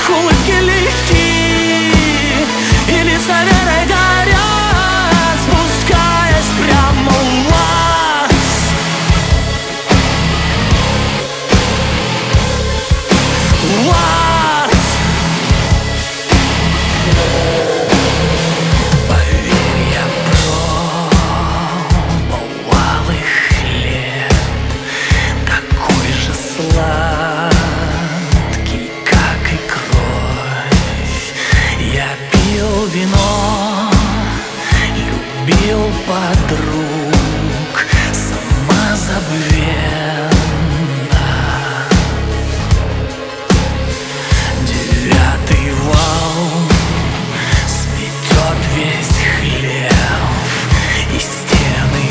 улыбки легки, и лица верой горят, спускаясь прямо в ад. В ад. Поверь, я пробовал их хлеб, такой же сладкий, как и кровь. Я пил вино, любил подруг, самозабвенно. Девятый вал сметет весь хлев и стены,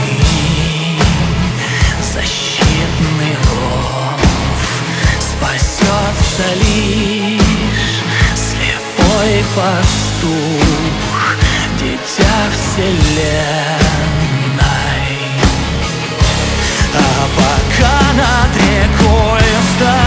защитный ров. Спасется лишь слепой пастух, дитя вселенной. А пока над рекой встает